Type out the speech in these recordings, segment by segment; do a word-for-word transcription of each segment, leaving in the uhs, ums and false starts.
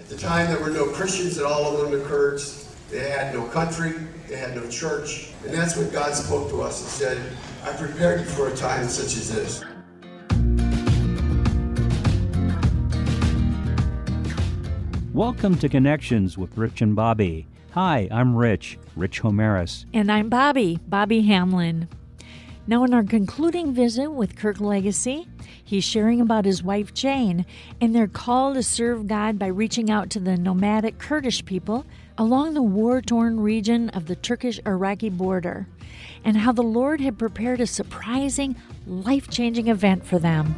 At the time, there were no Christians at all among the Kurds. They had no country, they had no church, and that's when God spoke to us and said, I prepared you for a time such as this. Welcome to Connections with Rich and Bobby. Hi, I'm Rich, Rich Homeris. And I'm Bobby, Bobby Hamlin. Now in our concluding visit with Kirk Legacy, he's sharing about his wife Jane and their call to serve God by reaching out to the nomadic Kurdish people along the war-torn region of the Turkish-Iraqi border, and how the Lord had prepared a surprising, life-changing event for them.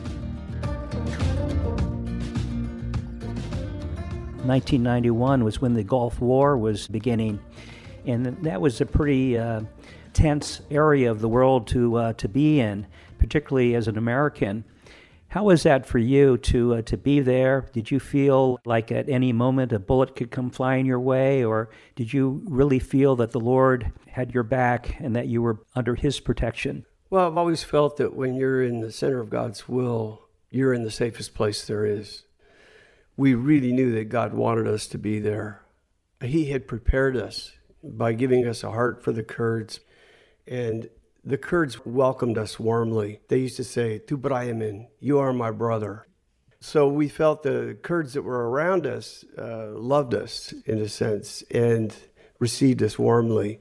nineteen ninety-one was when the Gulf War was beginning, and that was a pretty uh, tense area of the world to uh, to be in, particularly as an American. How was that for you to uh, to be there? Did you feel like at any moment a bullet could come flying your way, or did you really feel that the Lord had your back and that you were under His protection? Well, I've always felt that when you're in the center of God's will, you're in the safest place there is. We really knew that God wanted us to be there. He had prepared us by giving us a heart for the Kurds, and the Kurds welcomed us warmly. They used to say, Tu Brahmin, you are my brother. So we felt the Kurds that were around us uh, loved us, in a sense, and received us warmly.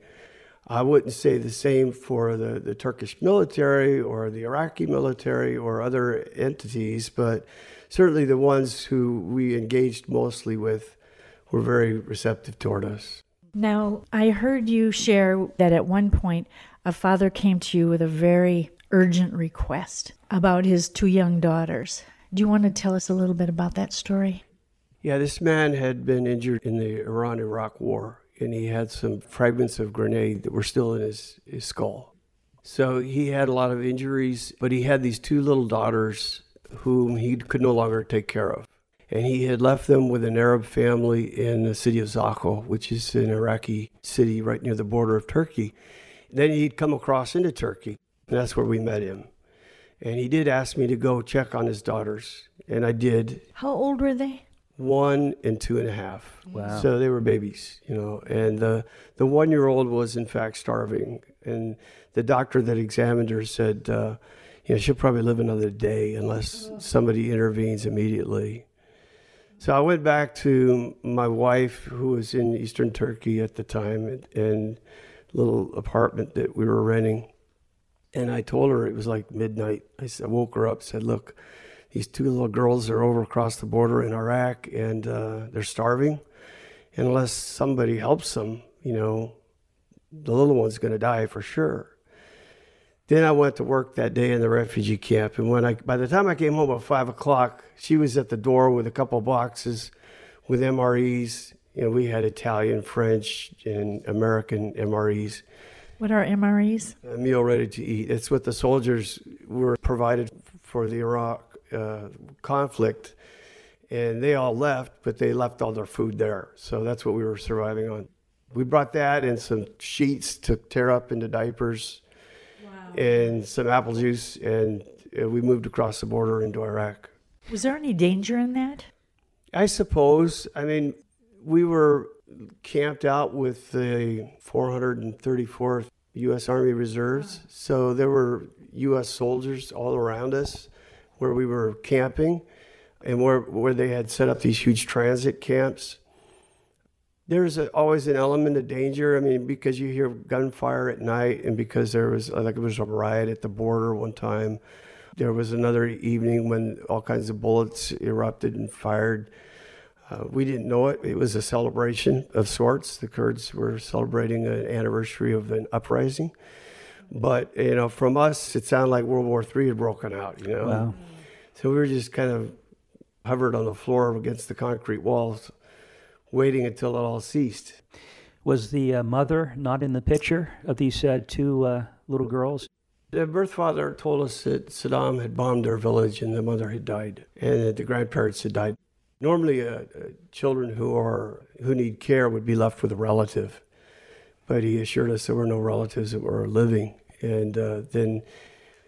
I wouldn't say the same for the, the Turkish military or the Iraqi military or other entities, but certainly the ones who we engaged mostly with were very receptive toward us. Now, I heard you share that at one point a father came to you with a very urgent request about his two young daughters. Do you want to tell us a little bit about that story? Yeah, this man had been injured in the Iran-Iraq war, and he had some fragments of grenade that were still in his, his skull. So he had a lot of injuries, but he had these two little daughters whom he could no longer take care of. And he had left them with an Arab family in the city of Zakho, which is an Iraqi city right near the border of Turkey. Then he'd come across into Turkey, and that's where we met him. And he did ask me to go check on his daughters, and I did. How old were they? One and two and a half. Wow. So they were babies, you know. And the, the one-year-old was, in fact, starving. And the doctor that examined her said, uh, you know, she'll probably live another day unless somebody intervenes immediately. So I went back to my wife, who was in eastern Turkey at the time, in a little apartment that we were renting. And I told her, it was like midnight. I, said, I woke her up, said, look, these two little girls are over across the border in Iraq, and uh, they're starving. And unless somebody helps them, you know, the little one's going to die for sure. Then I went to work that day in the refugee camp, and when I, by the time I came home at five o'clock, she was at the door with a couple of boxes with M R Es. You know, we had Italian, French, and American M R Es. What are M R Es? A meal ready to eat. It's what the soldiers were provided for the Iraq uh, conflict, and they all left, but they left all their food there. So that's what we were surviving on. We brought that and some sheets to tear up into diapers. And some apple juice, and we moved across the border into Iraq. Was there any danger in that? I suppose. I mean, we were camped out with the four hundred thirty-fourth U S Army Reserves, so there were U S soldiers all around us where we were camping, and where where they had set up these huge transit camps. There's a, always an element of danger. I mean, because you hear gunfire at night, and because there was like there was a riot at the border one time. There was another evening when all kinds of bullets erupted and fired. Uh, we didn't know it. It was a celebration of sorts. The Kurds were celebrating an anniversary of an uprising. But, you know, from us, it sounded like World War Three had broken out, you know. Wow. So we were just kind of hovered on the floor against the concrete walls, waiting until it all ceased. Was the uh, mother not in the picture of these uh, two uh, little girls? The birth father told us that Saddam had bombed their village and the mother had died, and that the grandparents had died. Normally, uh, uh, children who are who need care would be left with a relative, but he assured us there were no relatives that were living. And uh, then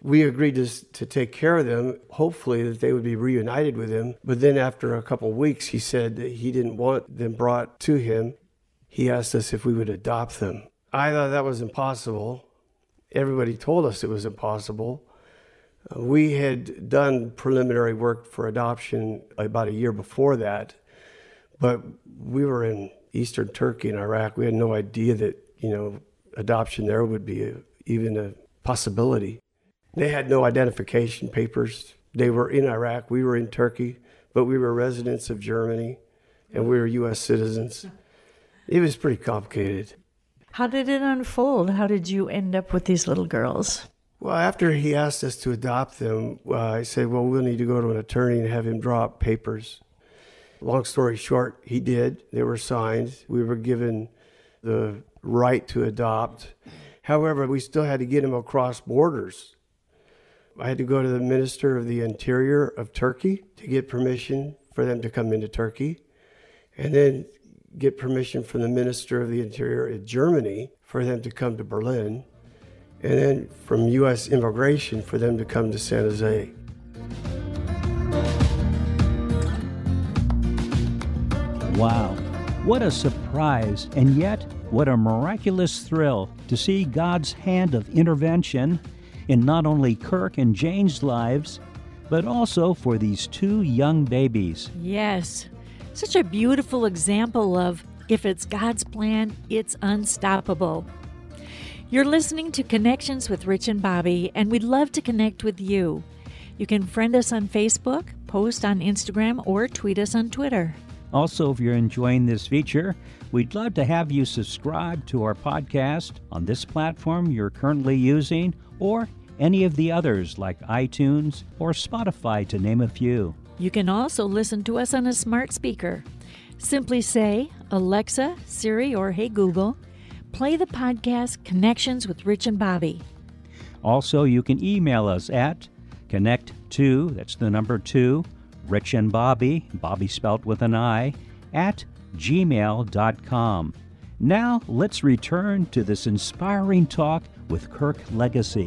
We agreed to, to take care of them, hopefully that they would be reunited with him. But then after a couple of weeks, he said that he didn't want them brought to him. He asked us if we would adopt them. I thought that was impossible. Everybody told us it was impossible. Uh, we had done preliminary work for adoption about a year before that, but we were in eastern Turkey and Iraq. We had no idea that, you know, adoption there would be a, even a possibility. They had no identification papers. They were in Iraq, we were in Turkey, but we were residents of Germany, and we were U S citizens. It was pretty complicated. How did it unfold? How did you end up with these little girls? Well, after he asked us to adopt them, uh, I said, well, we'll need to go to an attorney and have him draw up papers. Long story short, he did. They were signed. We were given the right to adopt. However, we still had to get them across borders. I had to go to the Minister of the Interior of Turkey to get permission for them to come into Turkey, and then get permission from the Minister of the Interior in Germany for them to come to Berlin, and then from U S Immigration for them to come to San Jose. Wow, what a surprise, and yet what a miraculous thrill to see God's hand of intervention in not only Kirk and Jane's lives, but also for these two young babies. Yes, such a beautiful example of if it's God's plan, it's unstoppable. You're listening to Connections with Rich and Bobby, and we'd love to connect with you. You can friend us on Facebook, post on Instagram, or tweet us on Twitter. Also, if you're enjoying this feature, we'd love to have you subscribe to our podcast on this platform you're currently using, or any of the others like iTunes or Spotify, to name a few. You can also listen to us on a smart speaker. Simply say, Alexa, Siri, or Hey Google, play the podcast Connections with Rich and Bobby. Also, you can email us at connect to, that's the number two, Rich and Bobby, Bobby spelt with an I, at gmail dot com. Now, let's return to this inspiring talk with Kirk Legacy.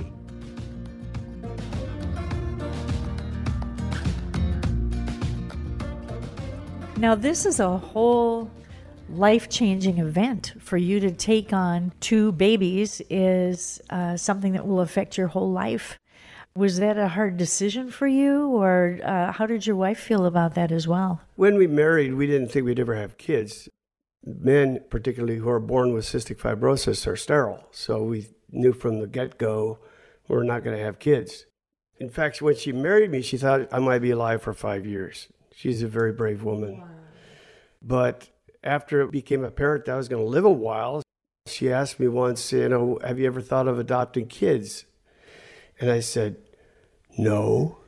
Now, this is a whole life-changing event. For you to take on two babies is uh, something that will affect your whole life. Was that a hard decision for you, or uh, how did your wife feel about that as well? When we married, we didn't think we'd ever have kids. Men, particularly who are born with cystic fibrosis, are sterile. So we knew from the get-go we're not going to have kids. In fact, when she married me, she thought I might be alive for five years. She's a very brave woman. Wow. But after it became apparent that I was going to live a while, she asked me once, you know, have you ever thought of adopting kids? And I said, no.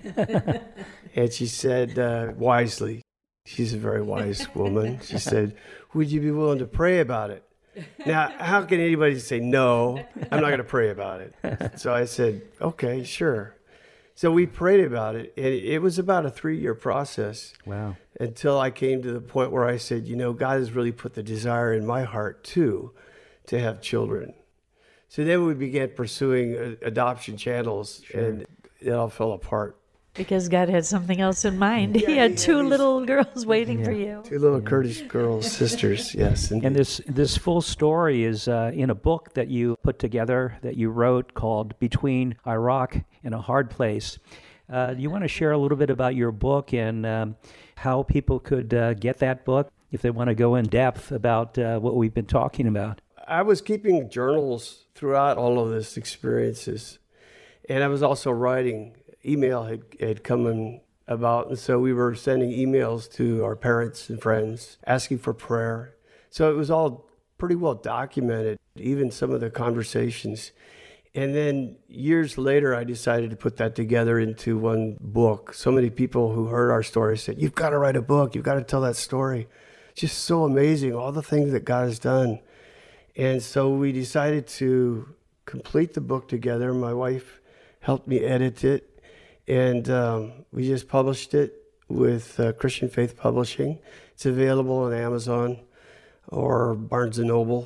And she said, uh, wisely, she's a very wise woman. She said, would you be willing to pray about it? Now, how can anybody say, no, I'm not going to pray about it? So I said, okay, sure. So we prayed about it, and it was about a three-year process. Wow. Until I came to the point where I said, you know, God has really put the desire in my heart, too, to have children. So then we began pursuing uh, adoption channels, sure. And it all fell apart. Because God had something else in mind. Yeah, he had he two had little girls waiting yeah. for you. Two little Kurdish girls, sisters, yes. Indeed. And this this full story is uh, in a book that you put together, that you wrote, called Between Iraq and a Hard Place. Uh, do you want to share a little bit about your book and um, how people could uh, get that book if they want to go in depth about uh, what we've been talking about? I was keeping journals throughout all of this experiences, and I was also writing. Email had, had come in about, and so we were sending emails to our parents and friends asking for prayer. So it was all pretty well documented, even some of the conversations. And then years later, I decided to put that together into one book. So many people who heard our story said, you've got to write a book, you've got to tell that story. Just so amazing, all the things that God has done. And so we decided to complete the book together. My wife helped me edit it. And um, we just published it with uh, Christian Faith Publishing. It's available on Amazon or Barnes and Noble.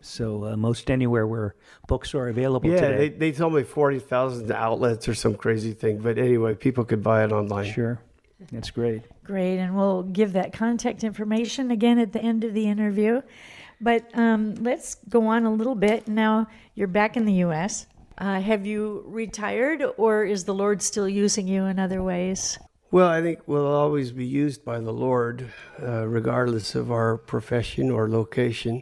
So uh, most anywhere where books are available Yeah, today. they, they told me forty thousand outlets or some crazy thing. But anyway, people could buy it online. Sure. That's great. Great, and we'll give that contact information again at the end of the interview. But um, let's go on a little bit. Now, you're back in the U S Uh, have you retired, or is the Lord still using you in other ways? Well, I think we'll always be used by the Lord, uh, regardless of our profession or location.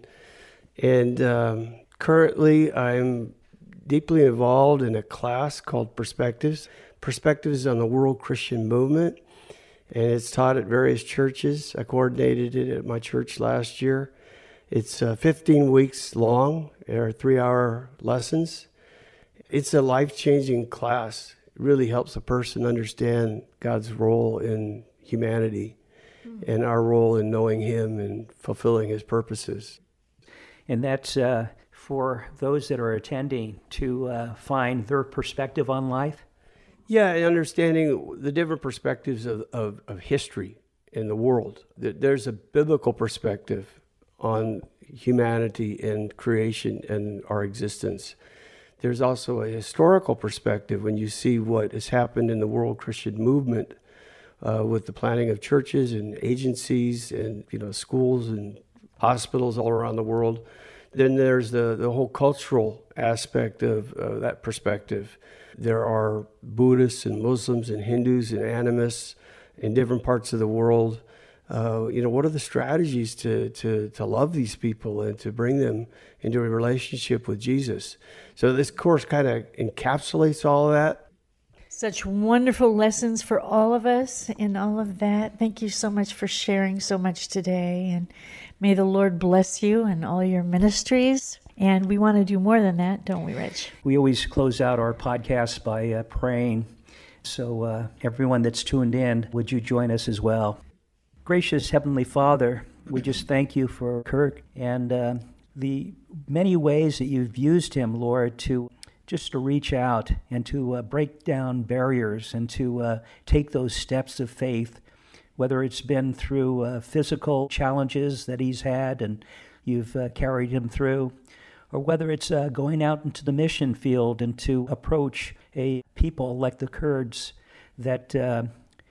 And um, currently, I'm deeply involved in a class called Perspectives. Perspectives on the World Christian Movement. And it's taught at various churches. I coordinated it at my church last year. It's uh, fifteen weeks long. There are three-hour lessons. It's a life-changing class. It really helps a person understand God's role in humanity mm. and our role in knowing Him and fulfilling His purposes. And that's uh, for those that are attending to uh, find their perspective on life? Yeah, understanding the different perspectives of, of, of history in the world. There's a biblical perspective on humanity and creation and our existence. There's also a historical perspective when you see what has happened in the World Christian Movement uh, with the planting of churches and agencies and you know schools and hospitals all around the world. Then there's the, the whole cultural aspect of uh, that perspective. There are Buddhists and Muslims and Hindus and animists in different parts of the world. Uh, you know, what are the strategies to, to, to love these people and to bring them into a relationship with Jesus? So this course kind of encapsulates all of that. Such wonderful lessons for all of us in all of that. Thank you so much for sharing so much today. And may the Lord bless you and all your ministries. And we want to do more than that, don't we, Rich? We always close out our podcast by uh, praying. So uh, everyone that's tuned in, would you join us as well? Gracious Heavenly Father, we just thank you for Kirk and uh, the many ways that you've used him, Lord, to just to reach out and to uh, break down barriers and to uh, take those steps of faith, whether it's been through uh, physical challenges that he's had and you've uh, carried him through, or whether it's uh, going out into the mission field and to approach a people like the Kurds that uh,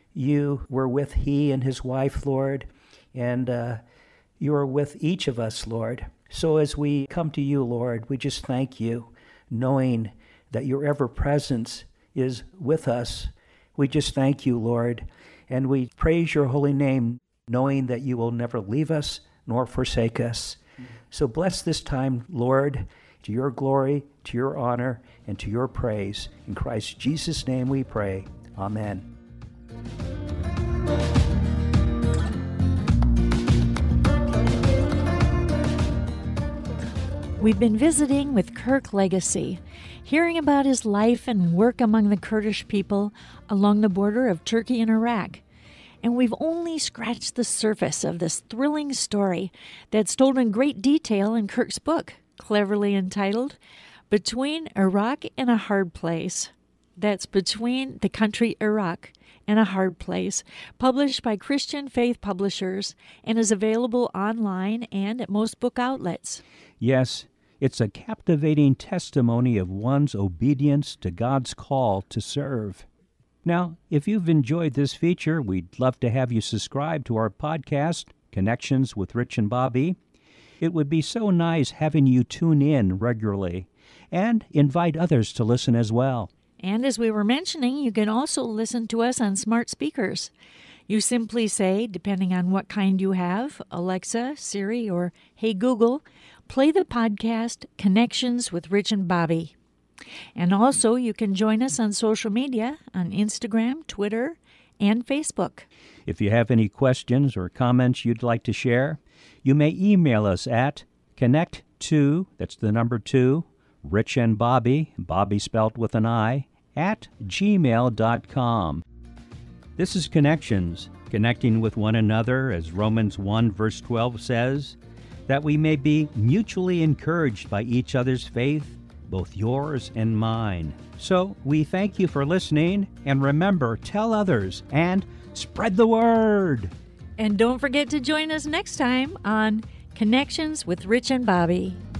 you were with, he and his wife, Lord, and uh, you are with each of us, Lord. So as we come to you, Lord, we just thank you, knowing that your ever-presence is with us. We just thank you, Lord, and we praise your holy name, knowing that you will never leave us nor forsake us. So bless this time, Lord, to your glory, to your honor, and to your praise. In Christ Jesus' name we pray. Amen. We've been visiting with Kirk Legacy, hearing about his life and work among the Kurdish people along the border of Turkey and Iraq. And we've only scratched the surface of this thrilling story that's told in great detail in Kirk's book, cleverly entitled Between Iraq and a Hard Place. That's Between the Country Iraq and a Hard Place, published by Christian Faith Publishers and is available online and at most book outlets. Yes, it's a captivating testimony of one's obedience to God's call to serve. Now, if you've enjoyed this feature, we'd love to have you subscribe to our podcast, Connections with Rich and Bobby. It would be so nice having you tune in regularly and invite others to listen as well. And as we were mentioning, you can also listen to us on smart speakers. You simply say, depending on what kind you have, Alexa, Siri, or Hey Google, play the podcast Connections with Rich and Bobby. And also, you can join us on social media on Instagram, Twitter, and Facebook. If you have any questions or comments you'd like to share, you may email us at connect to, that's the number two, Rich and Bobby, Bobby spelt with an I, at gmail dot com. This is Connections, connecting with one another, as Romans one verse twelve says, that we may be mutually encouraged by each other's faith, both yours and mine. So we thank you for listening, and remember, tell others and spread the word. And don't forget to join us next time on Connections with Rich and Bobby.